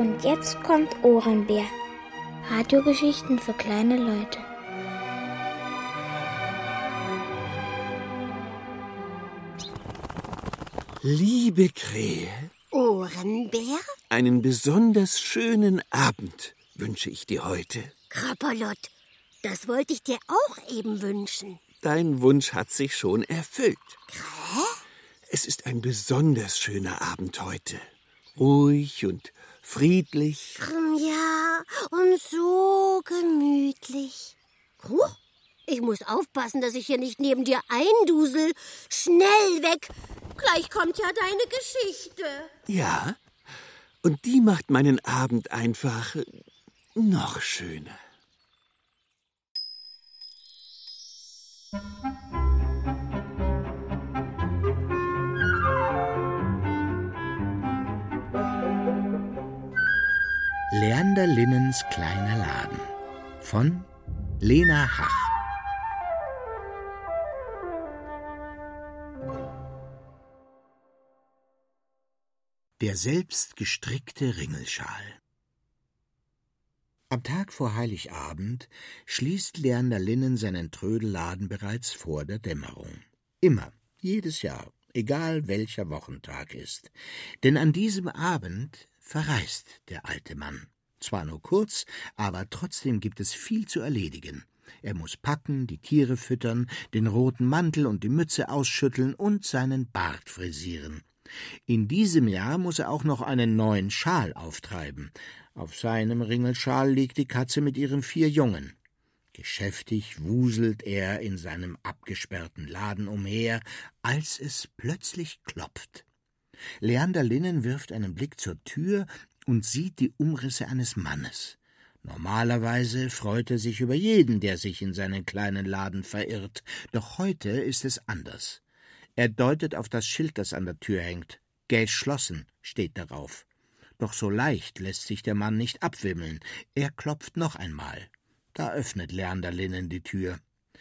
Und jetzt kommt Ohrenbär. Radiogeschichten für kleine Leute. Liebe Krähe, Ohrenbär? einen besonders schönen Abend wünsche ich dir heute. Krapperlot, das wollte ich dir auch eben wünschen. Dein Wunsch hat sich schon erfüllt. Krähe? Es ist ein besonders schöner Abend heute. Ruhig und friedlich. Ja, und so gemütlich. Huch, ich muss aufpassen, dass ich hier nicht neben dir eindusel. Schnell weg, gleich kommt ja deine Geschichte. Ja, und die macht meinen Abend einfach noch schöner. Leander Linnens kleiner Laden von Lena Hach. Der selbstgestrickte Ringelschal. Am Tag vor Heiligabend schließt Leander Linnen seinen Trödelladen bereits vor der Dämmerung. Immer, jedes Jahr, egal welcher Wochentag ist. Denn an diesem Abend verreist der alte Mann. Zwar nur kurz, aber trotzdem gibt es viel zu erledigen. Er muss packen, die Tiere füttern, den roten Mantel und die Mütze ausschütteln und seinen Bart frisieren. In diesem Jahr muss er auch noch einen neuen Schal auftreiben. Auf seinem Ringelschal liegt die Katze mit ihren 4 Jungen. Geschäftig wuselt er in seinem abgesperrten Laden umher, als es plötzlich klopft. Leander Linnen wirft einen Blick zur Tür und sieht die Umrisse eines Mannes. Normalerweise freut er sich über jeden, der sich in seinen kleinen Laden verirrt, doch heute ist es anders. Er deutet auf das Schild, das an der Tür hängt. »Geschlossen« steht darauf. Doch so leicht lässt sich der Mann nicht abwimmeln. Er klopft noch einmal. Da öffnet Leander Linnen die Tür.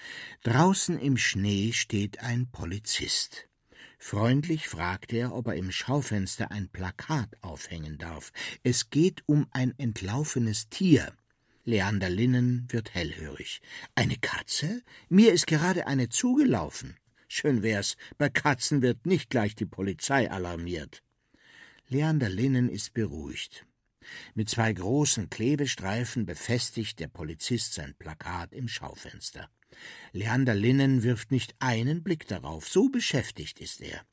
Draußen im Schnee steht ein Polizist. Freundlich fragt er, ob er im Schaufenster ein Plakat aufhängen darf. Es geht um ein entlaufenes Tier. Leander Linnen wird hellhörig. »Eine Katze? Mir ist gerade eine zugelaufen.« Schön wär's, bei Katzen wird nicht gleich die Polizei alarmiert. Leander Linnen ist beruhigt. Mit 2 großen Klebestreifen befestigt der Polizist sein Plakat im Schaufenster. Leander Linnen wirft nicht einen Blick darauf, so beschäftigt ist er.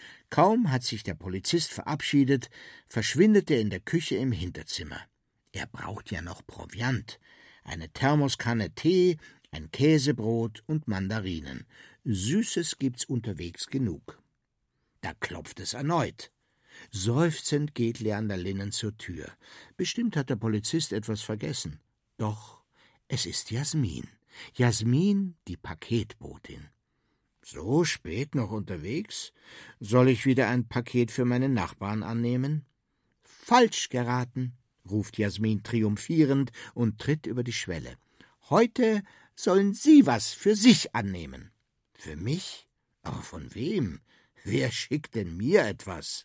Kaum hat sich der Polizist verabschiedet, verschwindet er in der Küche im Hinterzimmer. Er braucht ja noch Proviant, eine Thermoskanne Tee, ein Käsebrot und Mandarinen. Süßes gibt's unterwegs genug. Da klopft es erneut. Seufzend geht Leander Linnen zur Tür. Bestimmt hat der Polizist etwas vergessen. Doch es ist Jasmin. Jasmin, die Paketbotin. »So spät noch unterwegs? Soll ich wieder ein Paket für meine Nachbarn annehmen?« »Falsch geraten«, ruft Jasmin triumphierend und tritt über die Schwelle. »Heute sollen Sie was für sich annehmen.« »Für mich? Aber von wem? Wer schickt denn mir etwas?«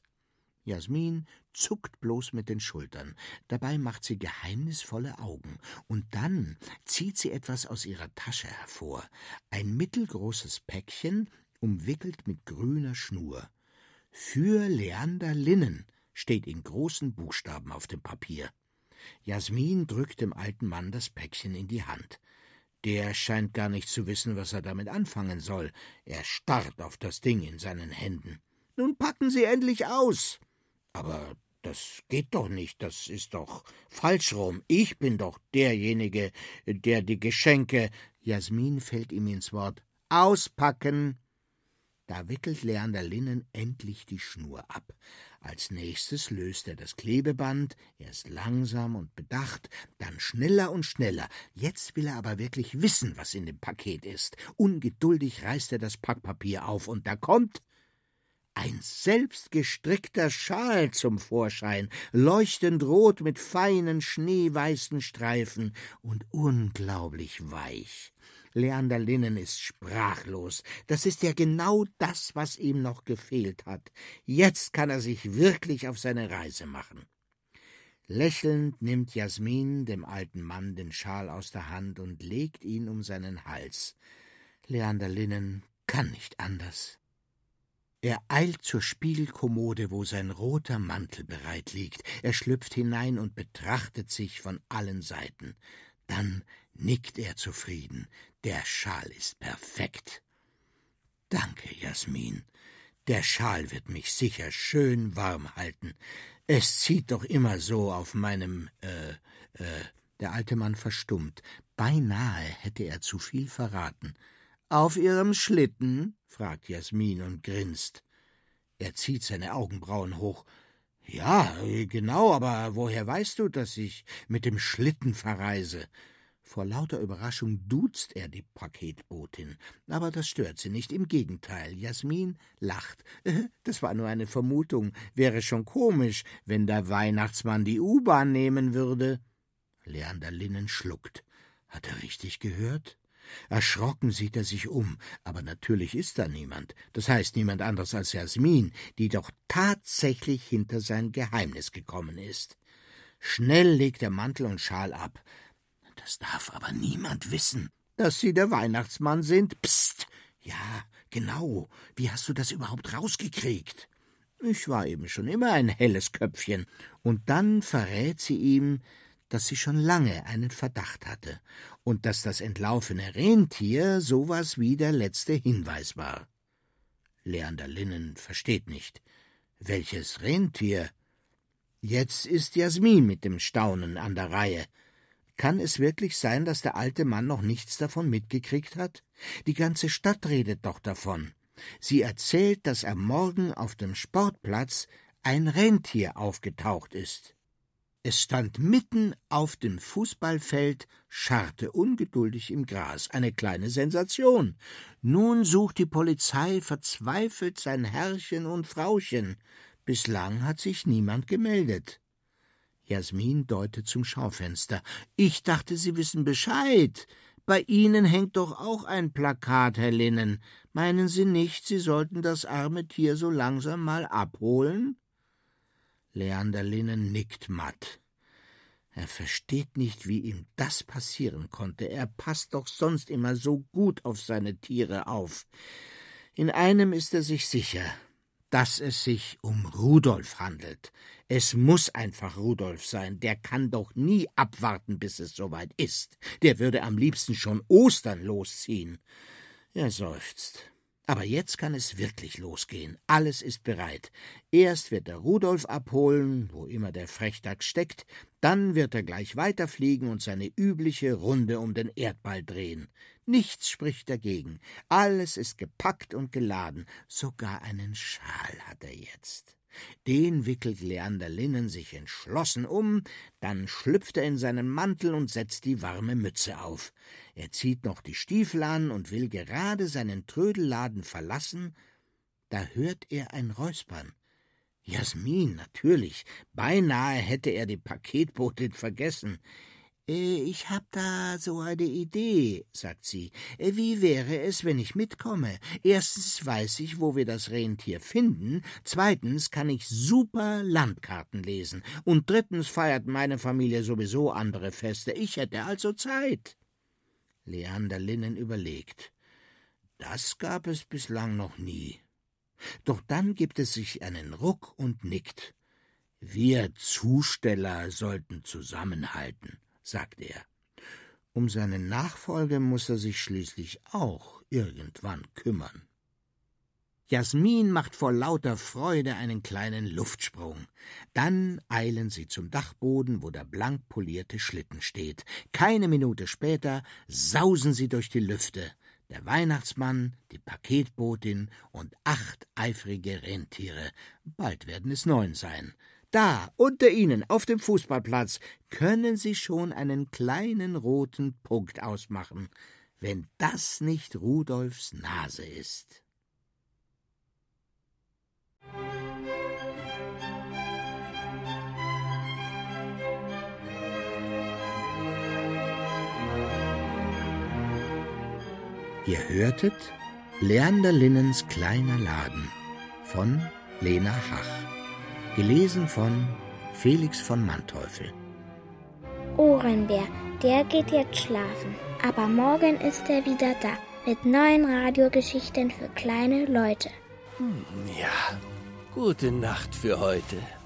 Jasmin zuckt bloß mit den Schultern. Dabei macht sie geheimnisvolle Augen. Und dann zieht sie etwas aus ihrer Tasche hervor. Ein mittelgroßes Päckchen, umwickelt mit grüner Schnur. »Für Leander Linnen« steht in großen Buchstaben auf dem Papier. Jasmin drückt dem alten Mann das Päckchen in die Hand. Der scheint gar nicht zu wissen, was er damit anfangen soll. Er starrt auf das Ding in seinen Händen. »Nun packen Sie endlich aus!« »Aber das geht doch nicht, das ist doch falsch rum. Ich bin doch derjenige, der die Geschenke...« Jasmin fällt ihm ins Wort. »Auspacken!« Da wickelt Leander Linnen endlich die Schnur ab. Als nächstes löst er das Klebeband, erst langsam und bedacht, dann schneller und schneller. Jetzt will er aber wirklich wissen, was in dem Paket ist. Ungeduldig reißt er das Packpapier auf, und da kommt ein selbstgestrickter Schal zum Vorschein, leuchtend rot mit feinen, schneeweißen Streifen und unglaublich weich. Leander Linnen ist sprachlos. Das ist ja genau das, was ihm noch gefehlt hat. Jetzt kann er sich wirklich auf seine Reise machen. Lächelnd nimmt Jasmin dem alten Mann den Schal aus der Hand und legt ihn um seinen Hals. Leander Linnen kann nicht anders. Er eilt zur Spiegelkommode, wo sein roter Mantel bereit liegt. Er schlüpft hinein und betrachtet sich von allen Seiten. Dann nickt er zufrieden. Der Schal ist perfekt. »Danke, Jasmin. Der Schal wird mich sicher schön warm halten. Es zieht doch immer so auf meinem, Der alte Mann verstummt. Beinahe hätte er zu viel verraten. »Auf Ihrem Schlitten?« fragt Jasmin und grinst. Er zieht seine Augenbrauen hoch. »Ja, genau, aber woher weißt du, dass ich mit dem Schlitten verreise?« Vor lauter Überraschung duzt er die Paketbotin. Aber das stört sie nicht, im Gegenteil. Jasmin lacht. Das war nur eine Vermutung. Wäre schon komisch, wenn der Weihnachtsmann die U-Bahn nehmen würde. Leander Linnen schluckt. Hat er richtig gehört? Erschrocken sieht er sich um, aber natürlich ist da niemand. Das heißt niemand anderes als Jasmin, die doch tatsächlich hinter sein Geheimnis gekommen ist. Schnell legt er Mantel und Schal ab. Das darf aber niemand wissen, dass Sie der Weihnachtsmann sind. Psst! Ja, genau. Wie hast du das überhaupt rausgekriegt? Ich war eben schon immer ein helles Köpfchen. Und dann verrät sie ihm, dass sie schon lange einen Verdacht hatte und dass das entlaufene Rentier sowas wie der letzte Hinweis war. Leander Linnen versteht nicht. Welches Rentier? Jetzt ist Jasmin mit dem Staunen an der Reihe. Kann es wirklich sein, dass der alte Mann noch nichts davon mitgekriegt hat? Die ganze Stadt redet doch davon. Sie erzählt, dass am Morgen auf dem Sportplatz ein Rentier aufgetaucht ist. Es stand mitten auf dem Fußballfeld, scharrte ungeduldig im Gras. Eine kleine Sensation. Nun sucht die Polizei verzweifelt sein Herrchen und Frauchen. Bislang hat sich niemand gemeldet. Jasmin deutet zum Schaufenster. »Ich dachte, Sie wissen Bescheid. Bei Ihnen hängt doch auch ein Plakat, Herr Linnen. Meinen Sie nicht, Sie sollten das arme Tier so langsam mal abholen?« Leander Linnen nickt matt. Er versteht nicht, wie ihm das passieren konnte. Er passt doch sonst immer so gut auf seine Tiere auf. In einem ist er sich sicher, dass es sich um Rudolf handelt. Es muss einfach Rudolf sein. Der kann doch nie abwarten, bis es soweit ist. Der würde am liebsten schon Ostern losziehen. Er seufzt. Aber jetzt kann es wirklich losgehen. Alles ist bereit. Erst wird er Rudolf abholen, wo immer der Frechdachs steckt, dann wird er gleich weiterfliegen und seine übliche Runde um den Erdball drehen. Nichts spricht dagegen. Alles ist gepackt und geladen. Sogar einen Schal hat er jetzt. Den wickelt Leander Linnen sich entschlossen um, dann schlüpft er in seinen Mantel und setzt die warme Mütze auf. Er zieht noch die Stiefel an und will gerade seinen Trödelladen verlassen, da hört er ein Räuspern. Jasmin, natürlich, beinahe hätte er die Paketbotin vergessen. »Ich hab da so eine Idee«, sagt sie. »Wie wäre es, wenn ich mitkomme? Erstens weiß ich, wo wir das Rentier finden, zweitens kann ich super Landkarten lesen und drittens feiert meine Familie sowieso andere Feste. Ich hätte also Zeit.« Leander Linnen überlegt. Das gab es bislang noch nie. Doch dann gibt es sich einen Ruck und nickt. »Wir Zusteller sollten zusammenhalten«, sagt er. Um seine Nachfolge muss er sich schließlich auch irgendwann kümmern. Jasmin macht vor lauter Freude einen kleinen Luftsprung. Dann eilen sie zum Dachboden, wo der blank polierte Schlitten steht. Keine Minute später sausen sie durch die Lüfte. Der Weihnachtsmann, die Paketbotin und 8 eifrige Rentiere. Bald werden es 9 sein. Da, unter ihnen, auf dem Fußballplatz, können sie schon einen kleinen roten Punkt ausmachen, wenn das nicht Rudolfs Nase ist. Ihr hörtet Leander Linnens kleiner Laden von Lena Hach. Gelesen von Felix von Manteuffel. Ohrenbär, der geht jetzt schlafen. Aber morgen ist er wieder da mit neuen Radiogeschichten für kleine Leute. Ja, gute Nacht für heute.